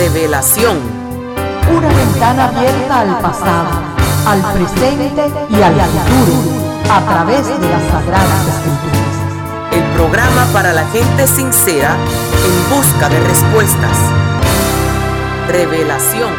Revelación. Una ventana abierta al pasado, al presente y al futuro, a través de las Sagradas Escrituras. El programa para la gente sincera en busca de respuestas. Revelación.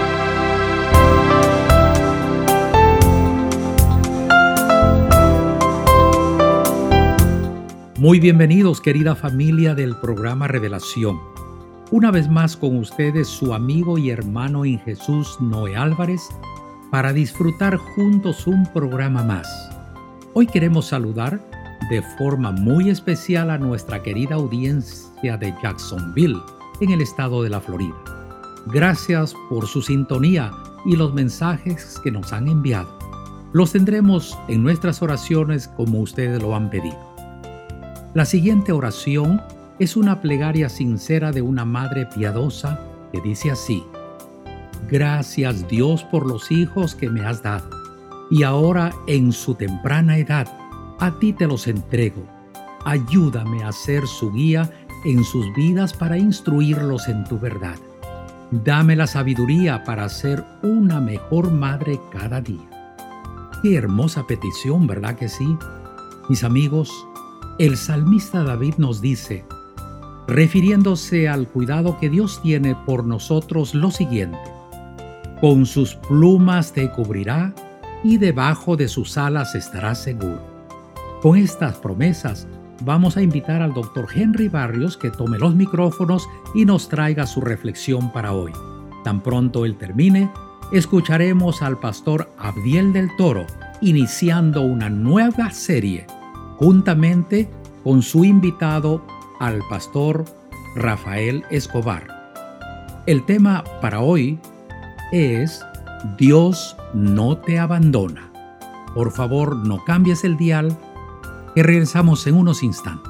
Muy bienvenidos, querida familia del programa Revelación. Una vez más con ustedes su amigo y hermano en Jesús, Noé Álvarez, para disfrutar juntos un programa más. Hoy queremos saludar de forma muy especial a nuestra querida audiencia de Jacksonville, en el estado de la Florida. Gracias por su sintonía y los mensajes que nos han enviado. Los tendremos en nuestras oraciones como ustedes lo han pedido. La siguiente oración es una plegaria sincera de una madre piadosa que dice así: Gracias Dios por los hijos que me has dado, y ahora en su temprana edad a ti te los entrego. Ayúdame a ser su guía en sus vidas para instruirlos en tu verdad. Dame la sabiduría para ser una mejor madre cada día. Qué hermosa petición, ¿verdad que sí? Mis amigos, el salmista David nos dice, refiriéndose al cuidado que Dios tiene por nosotros, lo siguiente: con sus plumas te cubrirá y debajo de sus alas estarás seguro. Con estas promesas vamos a invitar al Dr. Henry Barrios que tome los micrófonos y nos traiga su reflexión para hoy. Tan pronto él termine, escucharemos al pastor Abdiel del Toro iniciando una nueva serie juntamente con su invitado, al pastor Rafael Escobar. El tema para hoy es Dios no te abandona. Por favor, no cambies el dial, que regresamos en unos instantes.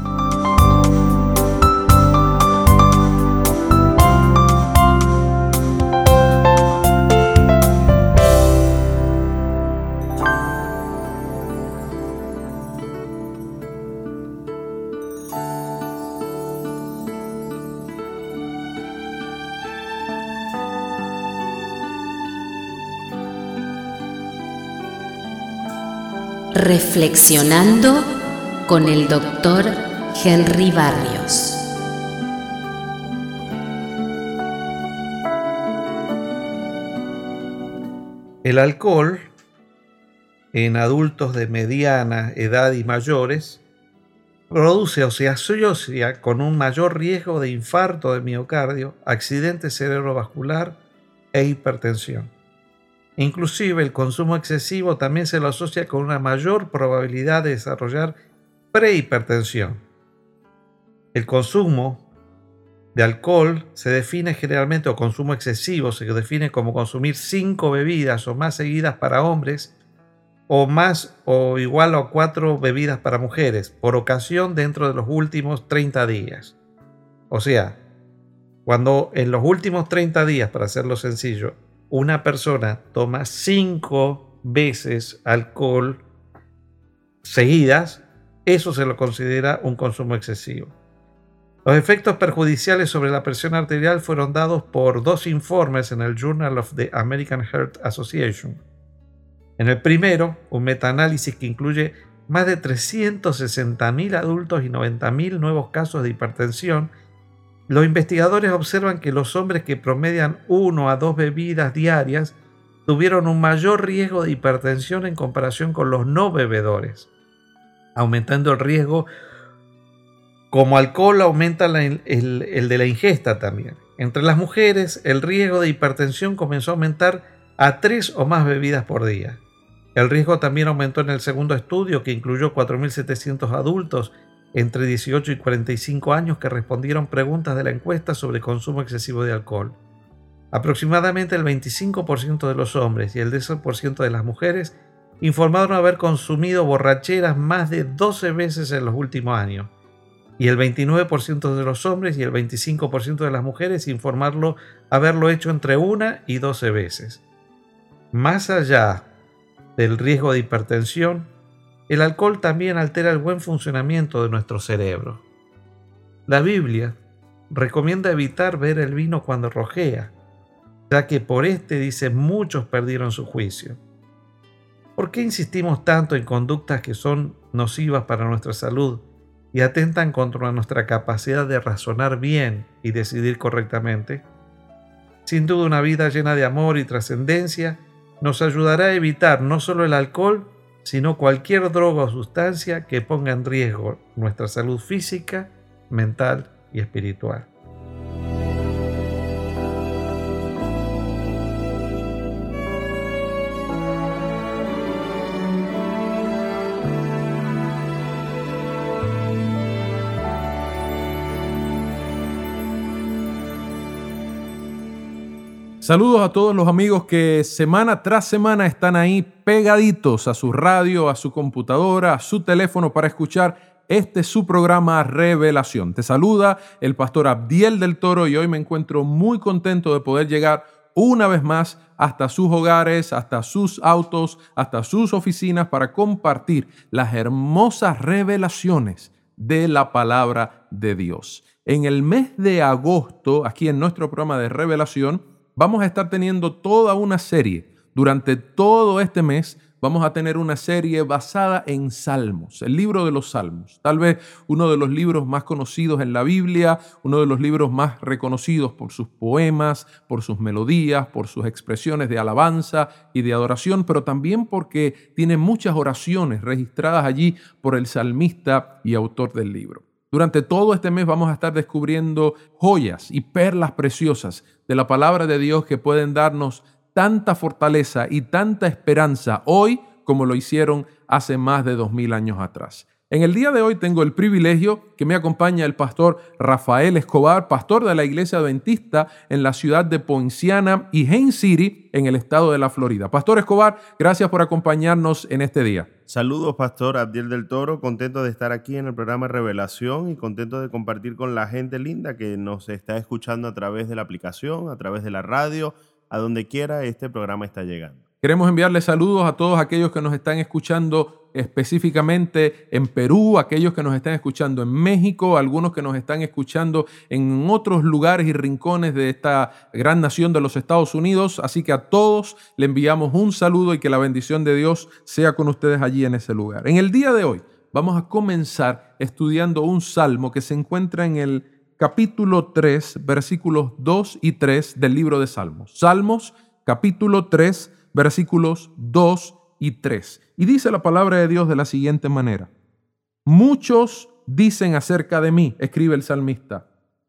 Reflexionando con el Dr. Henry Barrios. El alcohol en adultos de mediana edad y mayores produce o se asocia con un mayor riesgo de infarto de miocardio, accidente cerebrovascular e hipertensión. Inclusive el consumo excesivo también se lo asocia con una mayor probabilidad de desarrollar prehipertensión. El consumo de alcohol se define generalmente, o consumo excesivo se define como consumir 5 bebidas o más seguidas para hombres, o más o igual a 4 bebidas para mujeres por ocasión dentro de los últimos 30 días. O sea, cuando en los últimos 30 días, para hacerlo sencillo, una persona toma 5 veces alcohol seguidas, eso se lo considera un consumo excesivo. Los efectos perjudiciales sobre la presión arterial fueron dados por 2 informes en el Journal of the American Heart Association. En el primero, un metaanálisis que incluye más de 360.000 adultos y 90.000 nuevos casos de hipertensión, los investigadores observan que los hombres que promedian 1 a 2 bebidas diarias tuvieron un mayor riesgo de hipertensión en comparación con los no bebedores, aumentando el riesgo. Como alcohol aumenta el de la ingesta también. Entre las mujeres, el riesgo de hipertensión comenzó a aumentar a 3 o más bebidas por día. El riesgo también aumentó en el segundo estudio, que incluyó 4.700 adultos entre 18 y 45 años que respondieron preguntas de la encuesta sobre consumo excesivo de alcohol. Aproximadamente el 25% de los hombres y el 10% de las mujeres informaron haber consumido borracheras más de 12 veces en los últimos años, y el 29% de los hombres y el 25% de las mujeres informaron haberlo hecho entre 1 y 12 veces. Más allá del riesgo de hipertensión, el alcohol también altera el buen funcionamiento de nuestro cerebro. La Biblia recomienda evitar ver el vino cuando rojea, ya que por dice, muchos perdieron su juicio. ¿Por qué insistimos tanto en conductas que son nocivas para nuestra salud y atentan contra nuestra capacidad de razonar bien y decidir correctamente? Sin duda, una vida llena de amor y trascendencia nos ayudará a evitar no solo el alcohol, sino cualquier droga o sustancia que ponga en riesgo nuestra salud física, mental y espiritual. Saludos a todos los amigos que semana tras semana están ahí pegaditos a su radio, a su computadora, a su teléfono para escuchar su programa Revelación. Te saluda el pastor Abdiel del Toro y hoy me encuentro muy contento de poder llegar una vez más hasta sus hogares, hasta sus autos, hasta sus oficinas para compartir las hermosas revelaciones de la palabra de Dios. En el mes de agosto, aquí en nuestro programa de Revelación, vamos a estar teniendo toda una serie. Durante todo este mes vamos a tener una serie basada en Salmos, el libro de los Salmos. Tal vez uno de los libros más conocidos en la Biblia, uno de los libros más reconocidos por sus poemas, por sus melodías, por sus expresiones de alabanza y de adoración, pero también porque tiene muchas oraciones registradas allí por el salmista y autor del libro. Durante todo este mes vamos a estar descubriendo joyas y perlas preciosas de la palabra de Dios que pueden darnos tanta fortaleza y tanta esperanza hoy como lo hicieron hace más de 2000 años atrás. En el día de hoy tengo el privilegio que me acompaña el pastor Rafael Escobar, pastor de la Iglesia Adventista en la ciudad de Poinciana y Haines City, en el estado de la Florida. Pastor Escobar, gracias por acompañarnos en este día. Saludos, pastor Abdiel del Toro, contento de estar aquí en el programa Revelación y contento de compartir con la gente linda que nos está escuchando a través de la aplicación, a través de la radio, a donde quiera este programa está llegando. Queremos enviarles saludos a todos aquellos que nos están escuchando específicamente en Perú, aquellos que nos están escuchando en México, algunos que nos están escuchando en otros lugares y rincones de esta gran nación de los Estados Unidos. Así que a todos le enviamos un saludo y que la bendición de Dios sea con ustedes allí en ese lugar. En el día de hoy vamos a comenzar estudiando un salmo que se encuentra en el capítulo 3, versículos 2 y 3 del libro de Salmos. Salmos, capítulo 3, versículos 2 y 3. Y dice la palabra de Dios de la siguiente manera. Muchos dicen acerca de mí, escribe el salmista,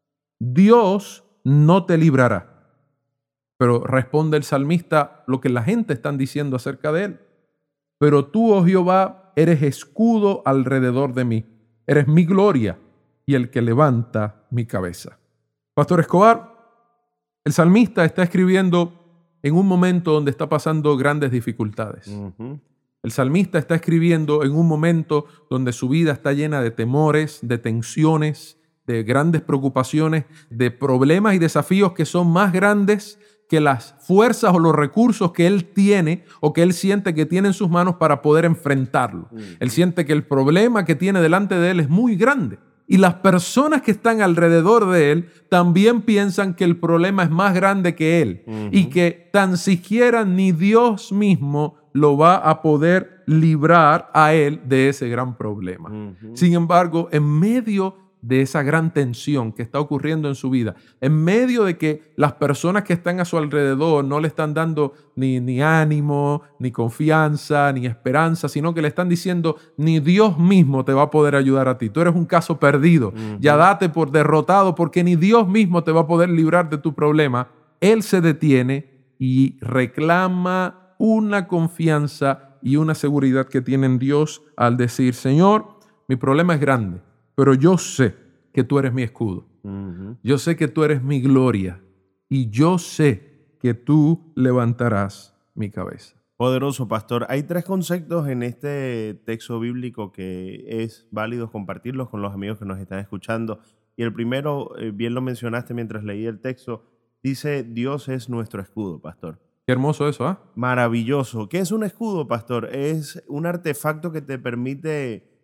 Dios no te librará. Pero responde el salmista lo que la gente está diciendo acerca de él. Pero tú, oh Jehová, eres escudo alrededor de mí. Eres mi gloria y el que levanta mi cabeza. Pastor Escobar, el salmista está escribiendo en un momento donde está pasando grandes dificultades. El salmista está escribiendo en un momento donde su vida está llena de temores, de tensiones, de grandes preocupaciones, de problemas y desafíos que son más grandes que las fuerzas o los recursos que él tiene o que él siente que tiene en sus manos para poder enfrentarlo. Él siente que el problema que tiene delante de él es muy grande. Y las personas que están alrededor de él también piensan que el problema es más grande que él y que tan siquiera ni Dios mismo lo va a poder librar a él de ese gran problema. Sin embargo, en medio de esa gran tensión que está ocurriendo en su vida, en medio de que las personas que están a su alrededor no le están dando ni ánimo, ni confianza, ni esperanza, sino que le están diciendo, ni Dios mismo te va a poder ayudar a ti. Tú eres un caso perdido. Ya date por derrotado porque ni Dios mismo te va a poder librar de tu problema. Él se detiene y reclama una confianza y una seguridad que tiene en Dios al decir, Señor, mi problema es grande, pero yo sé que tú eres mi escudo. Yo sé que tú eres mi gloria y yo sé que tú levantarás mi cabeza. Poderoso, pastor. Hay 3 conceptos en este texto bíblico que es válido compartirlos con los amigos que nos están escuchando. Y el primero, bien lo mencionaste mientras leí el texto, dice, Dios es nuestro escudo, pastor. Qué hermoso eso, ¿ah? Maravilloso. ¿Qué es un escudo, pastor? Es un artefacto que te permite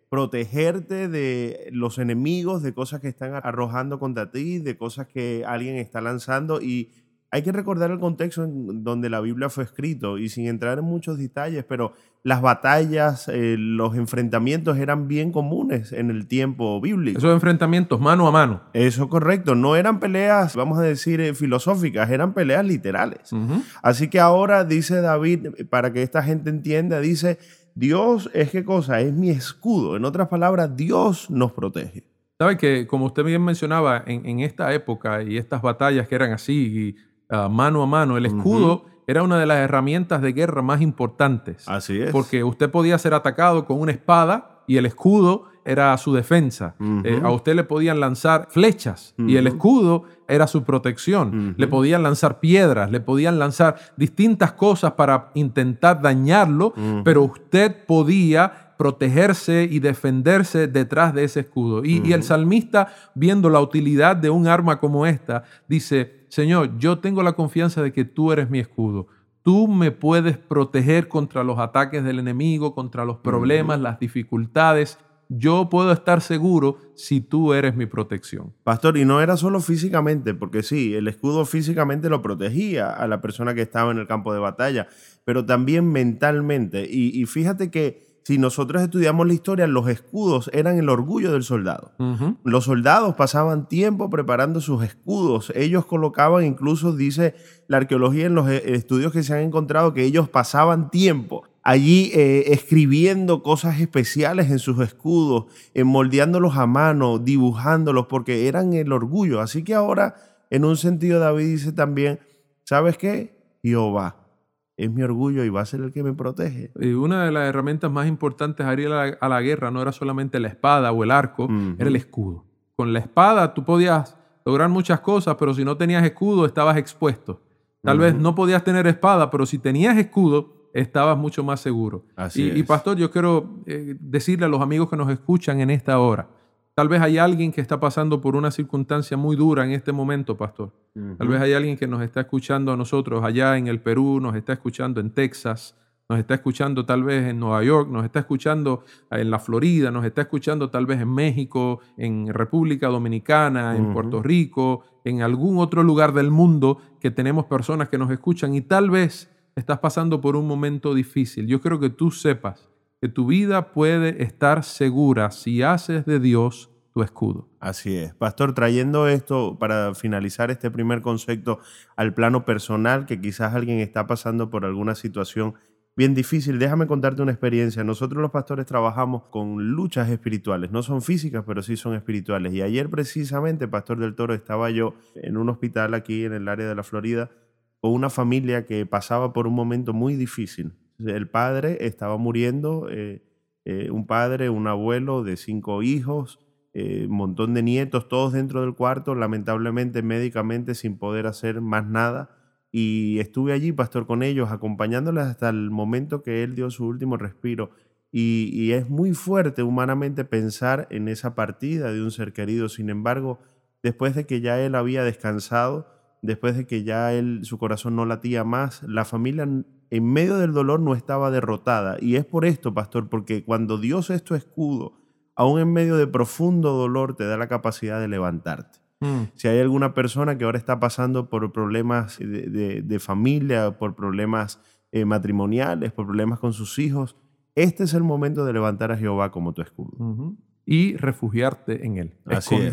protegerte de los enemigos, de cosas que están arrojando contra ti, de cosas que alguien está lanzando. Y hay que recordar el contexto en donde la Biblia fue escrito, y sin entrar en muchos detalles, pero las batallas, los enfrentamientos eran bien comunes en el tiempo bíblico. Esos enfrentamientos mano a mano. Eso es correcto. No eran peleas, vamos a decir, filosóficas, eran peleas literales. Así que ahora dice David, para que esta gente entienda, dice, Dios es ¿qué cosa? Es mi escudo. En otras palabras, Dios nos protege. ¿Sabe que, como usted bien mencionaba, en esta época y estas batallas que eran así, mano a mano, el escudo era una de las herramientas de guerra más importantes? Así es. Porque usted podía ser atacado con una espada y el escudo era su defensa. A usted le podían lanzar flechas y el escudo era su protección. Le podían lanzar piedras, le podían lanzar distintas cosas para intentar dañarlo, pero usted podía protegerse y defenderse detrás de ese escudo. Y el salmista, viendo la utilidad de un arma como esta, dice, Señor, yo tengo la confianza de que tú eres mi escudo. Tú me puedes proteger contra los ataques del enemigo, contra los problemas, las dificultades. Yo puedo estar seguro si tú eres mi protección. Pastor, y no era solo físicamente, porque sí, el escudo físicamente lo protegía a la persona que estaba en el campo de batalla, pero también mentalmente. Y fíjate que si nosotros estudiamos la historia, los escudos eran el orgullo del soldado. Los soldados pasaban tiempo preparando sus escudos. Ellos colocaban, incluso dice la arqueología en los estudios que se han encontrado, que ellos pasaban tiempo allí escribiendo cosas especiales en sus escudos, moldeándolos a mano, dibujándolos, porque eran el orgullo. Así que ahora, en un sentido, David dice también, ¿sabes qué? Jehová es mi orgullo y va a ser el que me protege. Y una de las herramientas más importantes a ir a la guerra no era solamente la espada o el arco, era el escudo. Con la espada tú podías lograr muchas cosas, pero si no tenías escudo estabas expuesto. Tal vez no podías tener espada, pero si tenías escudo estabas mucho más seguro. Y pastor, yo quiero decirle a los amigos que nos escuchan en esta hora, tal vez hay alguien que está pasando por una circunstancia muy dura en este momento, pastor. Tal vez hay alguien que nos está escuchando a nosotros allá en el Perú, nos está escuchando en Texas, nos está escuchando tal vez en Nueva York, nos está escuchando en la Florida, nos está escuchando tal vez en México, en República Dominicana, en Puerto Rico, en algún otro lugar del mundo que tenemos personas que nos escuchan y tal vez estás pasando por un momento difícil. Yo quiero que tú sepas que tu vida puede estar segura si haces de Dios tu escudo. Así es. Pastor, trayendo esto para finalizar este primer concepto al plano personal, que quizás alguien está pasando por alguna situación bien difícil, déjame contarte una experiencia. Nosotros los pastores trabajamos con luchas espirituales, no son físicas, pero sí son espirituales. Y ayer precisamente, Pastor del Toro, estaba yo en un hospital aquí en el área de la Florida con una familia que pasaba por un momento muy difícil. El padre estaba muriendo, un padre, un abuelo de 5 hijos, un montón de nietos, todos dentro del cuarto, lamentablemente médicamente sin poder hacer más nada. Y estuve allí, pastor, con ellos, acompañándoles hasta el momento que él dio su último respiro. Y es muy fuerte humanamente pensar en esa partida de un ser querido. Sin embargo, después de que ya él había descansado, después de que ya su corazón no latía más, la familia en medio del dolor no estaba derrotada. Y es por esto, pastor, porque cuando Dios es tu escudo, aún en medio de profundo dolor, te da la capacidad de levantarte. Si hay alguna persona que ahora está pasando por problemas de familia, por problemas matrimoniales, por problemas con sus hijos, este es el momento de levantar a Jehová como tu escudo. Y refugiarte en Él.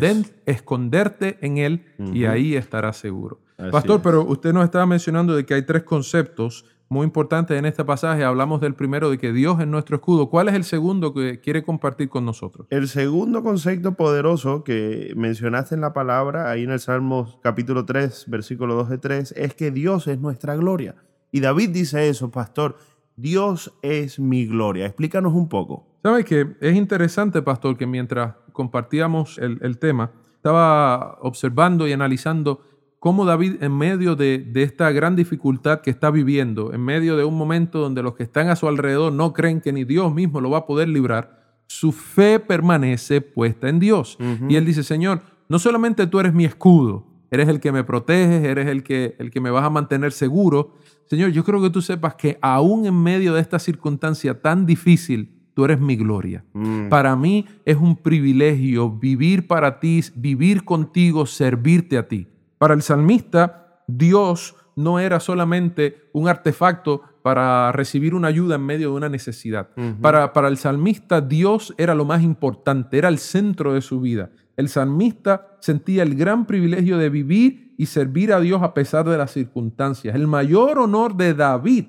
Esconderte en Él y ahí estarás seguro. Pastor, pero usted nos estaba mencionando de que hay 3 conceptos muy importantes en este pasaje. Hablamos del primero, de que Dios es nuestro escudo. ¿Cuál es el segundo que quiere compartir con nosotros? El segundo concepto poderoso que mencionaste en la palabra, ahí en el Salmos capítulo 3, versículo 2-3, es que Dios es nuestra gloria. Y David dice eso, pastor, Dios es mi gloria. Explícanos un poco. ¿Sabe que es interesante, pastor, que mientras compartíamos el tema, estaba observando y analizando cómo David, en medio de esta gran dificultad que está viviendo, en medio de un momento donde los que están a su alrededor no creen que ni Dios mismo lo va a poder librar, su fe permanece puesta en Dios. Y él dice, Señor, no solamente tú eres mi escudo, eres el que me proteges, eres el que me vas a mantener seguro. Señor, yo creo que tú sepas que aún en medio de esta circunstancia tan difícil, tú eres mi gloria. Para mí es un privilegio vivir para ti, vivir contigo, servirte a ti. Para el salmista, Dios no era solamente un artefacto para recibir una ayuda en medio de una necesidad. Para el salmista, Dios era lo más importante, era el centro de su vida. El salmista sentía el gran privilegio de vivir y servir a Dios a pesar de las circunstancias. El mayor honor de David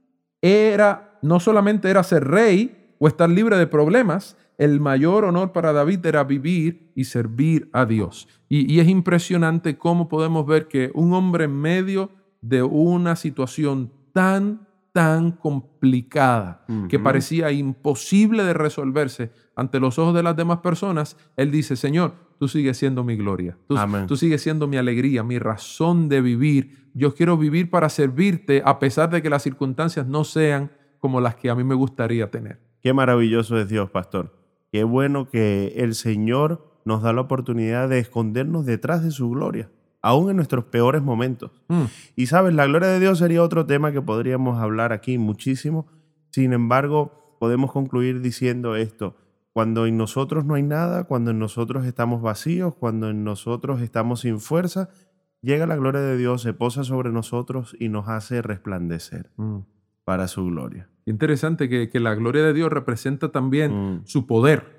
no solamente era ser rey o estar libre de problemas, el mayor honor para David era vivir y servir a Dios. Y es impresionante cómo podemos ver que un hombre en medio de una situación tan complicada, que parecía imposible de resolverse ante los ojos de las demás personas, él dice: Señor, tú sigues siendo mi gloria, tú sigues siendo mi alegría, mi razón de vivir. Yo quiero vivir para servirte a pesar de que las circunstancias no sean como las que a mí me gustaría tener. Qué maravilloso es Dios, pastor. Qué bueno que el Señor nos da la oportunidad de escondernos detrás de su gloria, aún en nuestros peores momentos. Y sabes, la gloria de Dios sería otro tema que podríamos hablar aquí muchísimo. Sin embargo, podemos concluir diciendo esto: cuando en nosotros no hay nada, cuando en nosotros estamos vacíos, cuando en nosotros estamos sin fuerza, llega la gloria de Dios, se posa sobre nosotros y nos hace resplandecer para su gloria. Interesante que la gloria de Dios representa también su poder.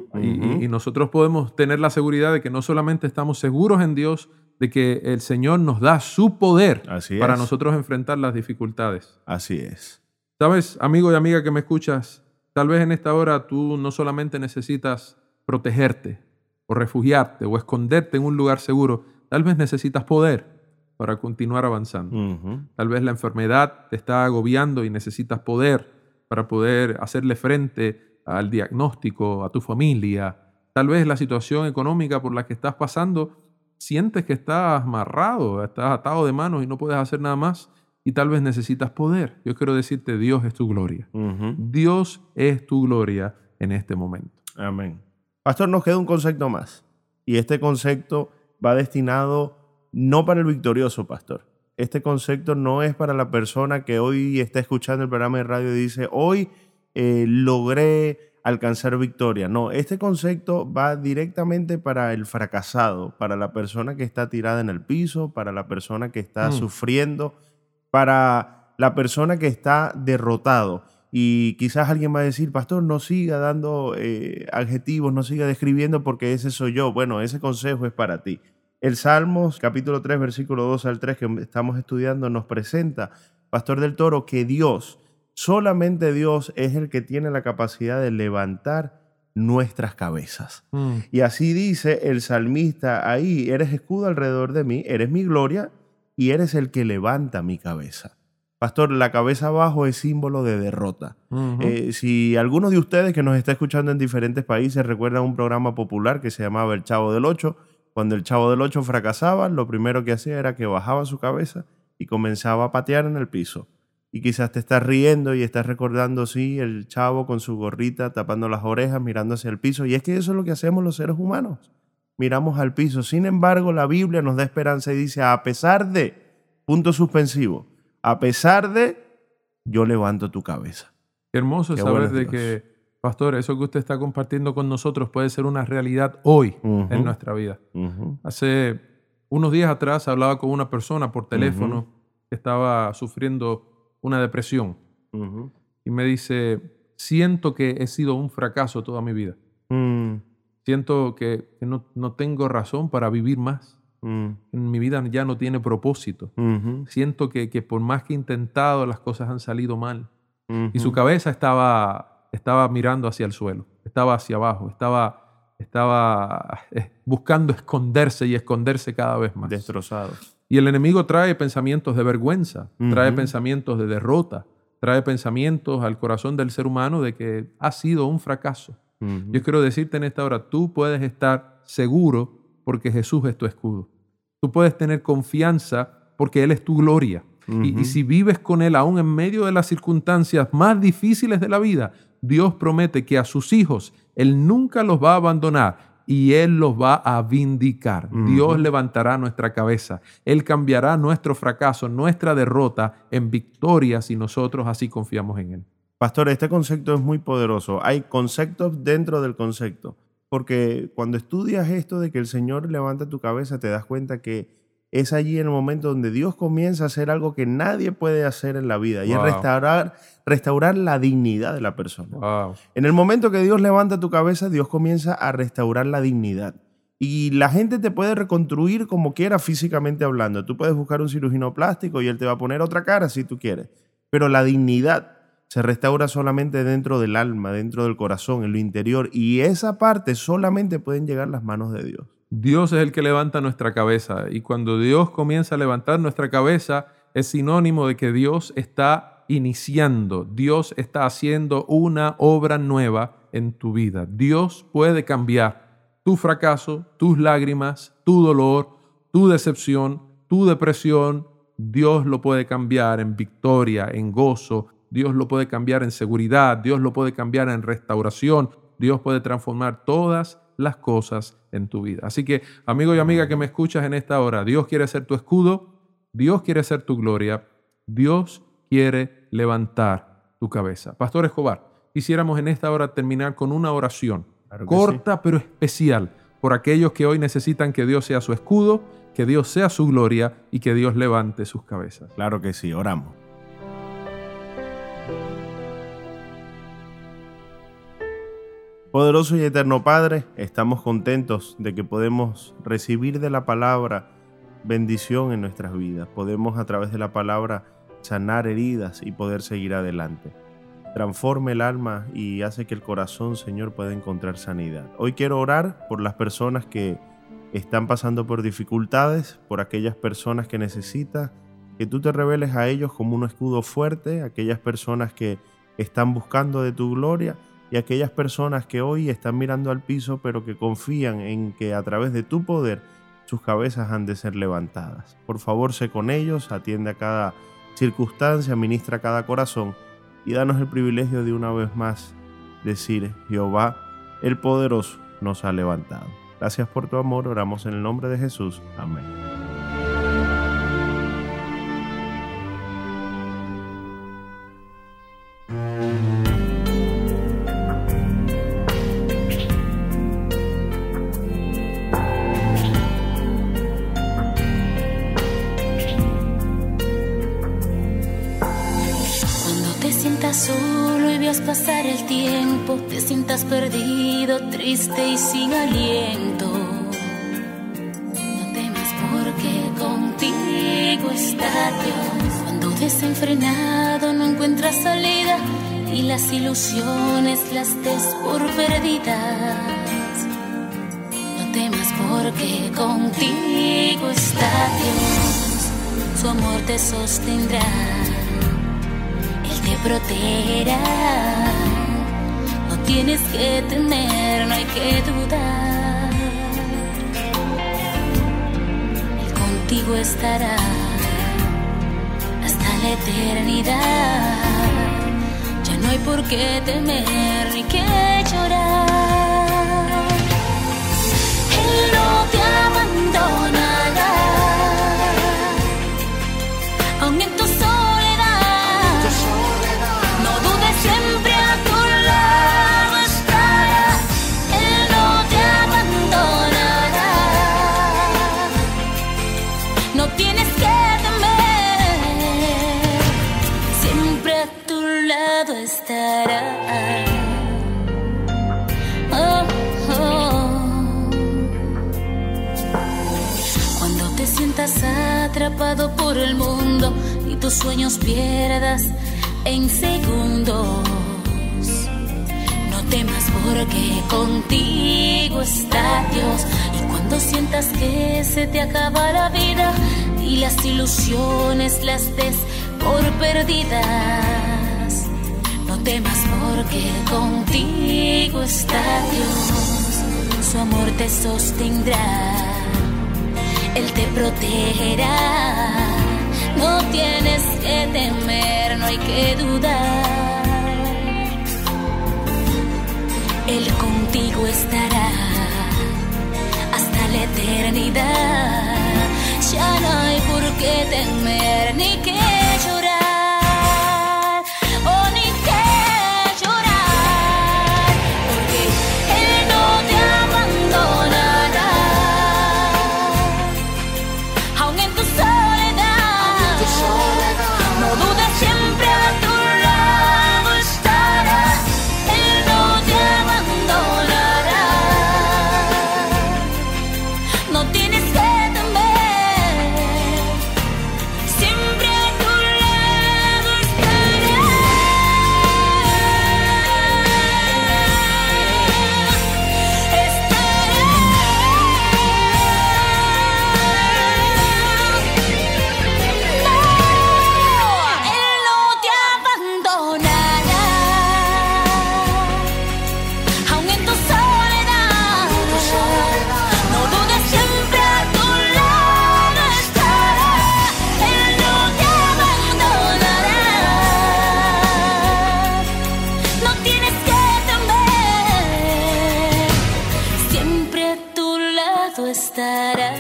Y nosotros podemos tener la seguridad de que no solamente estamos seguros en Dios, de que el Señor nos da su poder para nosotros enfrentar las dificultades. Así es. ¿Sabes, amigo y amiga que me escuchas? Tal vez en esta hora tú no solamente necesitas protegerte o refugiarte o esconderte en un lugar seguro, tal vez necesitas poder para continuar avanzando. Tal vez la enfermedad te está agobiando y necesitas poder para poder hacerle frente al diagnóstico, a tu familia. Tal vez la situación económica por la que estás pasando, sientes que estás amarrado, estás atado de manos y no puedes hacer nada más. Y tal vez necesitas poder. Yo quiero decirte, Dios es tu gloria. Dios es tu gloria en este momento. Amén. Pastor, nos queda un concepto más. Y este concepto va destinado no para el victorioso, pastor. Este concepto no es para la persona que hoy está escuchando el programa de radio y dice: hoy logré alcanzar victoria. No, este concepto va directamente para el fracasado, para la persona que está tirada en el piso, para la persona que está sufriendo, para la persona que está derrotado. Y quizás alguien va a decir: pastor, no siga dando adjetivos, no siga describiendo porque ese soy yo. Bueno, ese consejo es para ti. El Salmos, capítulo 3, versículo 2 al 3, que estamos estudiando, nos presenta, Pastor del Toro, que Dios, solamente Dios es el que tiene la capacidad de levantar nuestras cabezas. Y así dice el salmista ahí: eres escudo alrededor de mí, eres mi gloria y eres el que levanta mi cabeza. Pastor, la cabeza abajo es símbolo de derrota. Si algunos de ustedes que nos está escuchando en diferentes países recuerdan un programa popular que se llamaba El Chavo del Ocho, cuando el Chavo del Ocho fracasaba, lo primero que hacía era que bajaba su cabeza y comenzaba a patear en el piso. Y quizás te estás riendo y estás recordando, sí, el chavo con su gorrita tapando las orejas, mirando hacia el piso. Y es que eso es lo que hacemos los seres humanos. Miramos al piso. Sin embargo, la Biblia nos da esperanza y dice: a pesar de, punto suspensivo, a pesar de, yo levanto tu cabeza. Qué hermoso saber de que, pastor, eso que usted está compartiendo con nosotros puede ser una realidad hoy en nuestra vida. Hace unos días atrás hablaba con una persona por teléfono que estaba sufriendo una depresión. Y me dice: siento que he sido un fracaso toda mi vida. Siento que no tengo razón para vivir más. Mi vida ya no tiene propósito. Siento que por más que he intentado, las cosas han salido mal. Y su cabeza estaba mirando hacia el suelo, estaba hacia abajo, estaba buscando esconderse y esconderse cada vez más. Destrozado. Y el enemigo trae pensamientos de vergüenza, trae pensamientos de derrota, trae pensamientos al corazón del ser humano de que ha sido un fracaso. Yo quiero decirte en esta hora: tú puedes estar seguro porque Jesús es tu escudo. Tú puedes tener confianza porque Él es tu gloria. Y si vives con Él aún en medio de las circunstancias más difíciles de la vida, Dios promete que a sus hijos Él nunca los va a abandonar y Él los va a vindicar. Dios levantará nuestra cabeza. Él cambiará nuestro fracaso, nuestra derrota en victoria si nosotros así confiamos en Él. Pastor, este concepto es muy poderoso. Hay conceptos dentro del concepto, porque cuando estudias esto de que el Señor levanta tu cabeza, te das cuenta que es allí en el momento donde Dios comienza a hacer algo que nadie puede hacer en la vida, y es restaurar la dignidad de la persona. Wow. En el momento que Dios levanta tu cabeza, Dios comienza a restaurar la dignidad. Y la gente te puede reconstruir como quiera físicamente hablando. Tú puedes buscar un cirujano plástico y él te va a poner otra cara si tú quieres. Pero la dignidad se restaura solamente dentro del alma, dentro del corazón, en lo interior. Y esa parte solamente pueden llegar las manos de Dios. Dios es el que levanta nuestra cabeza. Y cuando Dios comienza a levantar nuestra cabeza, es sinónimo de que Dios está iniciando. Dios está haciendo una obra nueva en tu vida. Dios puede cambiar tu fracaso, tus lágrimas, tu dolor, tu decepción, tu depresión. Dios lo puede cambiar en victoria, en gozo. Dios lo puede cambiar en seguridad. Dios lo puede cambiar en restauración. Dios puede transformar todas las cosas en tu vida. Así que, amigo y amiga que me escuchas en esta hora, Dios quiere ser tu escudo. Dios quiere ser tu gloria. Dios quiere levantar tu cabeza. Pastor Escobar, quisiéramos en esta hora terminar con una oración corta, sí, pero especial, por aquellos que hoy necesitan que Dios sea su escudo, que Dios sea su gloria y que Dios levante sus cabezas. Claro que sí, oramos. Poderoso y eterno Padre, estamos contentos de que podemos recibir de la palabra bendición en nuestras vidas. Podemos a través de la palabra sanar heridas y poder seguir adelante. Transforme el alma y hace que el corazón, Señor, pueda encontrar sanidad. Hoy quiero orar por las personas que están pasando por dificultades, por aquellas personas que necesitan que tú te reveles a ellos como un escudo fuerte, aquellas personas que están buscando de tu gloria y aquellas personas que hoy están mirando al piso pero que confían en que a través de tu poder sus cabezas han de ser levantadas. Por favor, sé con ellos, atiende a cada circunstancia, ministra a cada corazón y danos el privilegio de una vez más decir: Jehová, el poderoso, nos ha levantado. Gracias por tu amor, oramos en el nombre de Jesús. Amén. Solo y veas pasar el tiempo, te sientas perdido, triste y sin aliento. No temas porque contigo está Dios. Cuando desenfrenado no encuentras salida y las ilusiones las des por perdidas. No temas porque contigo está Dios. Su amor te sostendrá, te protegerá. No tienes que temer, no hay que dudar. Él contigo estará hasta la eternidad. Ya no hay por qué temer ni que llorar. Él no te abandonará, aun en tu siempre a tu lado estará. Él no te abandonará. No tienes que temer, siempre a tu lado estará. Oh, oh. Cuando te sientas atrapado por el mundo y tus sueños pierdas en segundos, no temas porque contigo está Dios. Y cuando sientas que se te acaba la vida y las ilusiones las des por perdidas, no temas porque contigo está Dios. Su amor te sostendrá, Él te protegerá. No tienes que temer, no hay que dudar. Él contigo estará hasta la eternidad. Ya no hay por qué temer ni que llorar, oh, ni que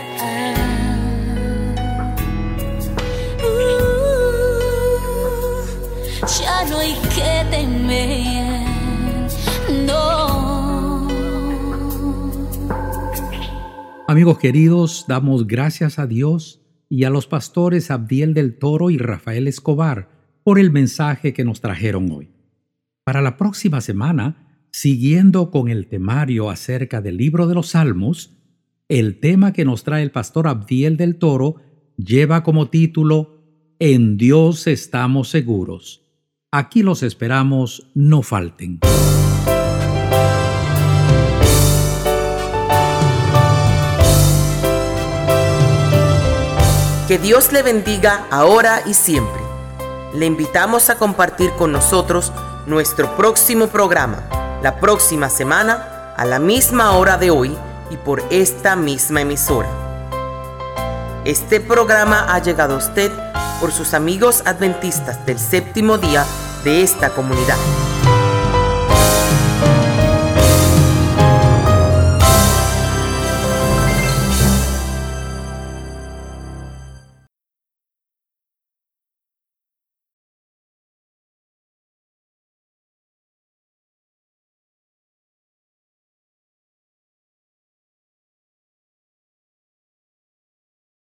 Ya no hay que temer, no. Amigos queridos, damos gracias a Dios y a los pastores Abdiel del Toro y Rafael Escobar por el mensaje que nos trajeron hoy. Para la próxima semana, siguiendo con el temario acerca del libro de los Salmos, el tema que nos trae el pastor Abdiel del Toro lleva como título En Dios estamos seguros. Aquí los esperamos, no falten. Que Dios le bendiga ahora y siempre. Le invitamos a compartir con nosotros nuestro próximo programa, la próxima semana, a la misma hora de hoy y por esta misma emisora. Este programa ha llegado a usted por sus amigos adventistas del séptimo día de esta comunidad.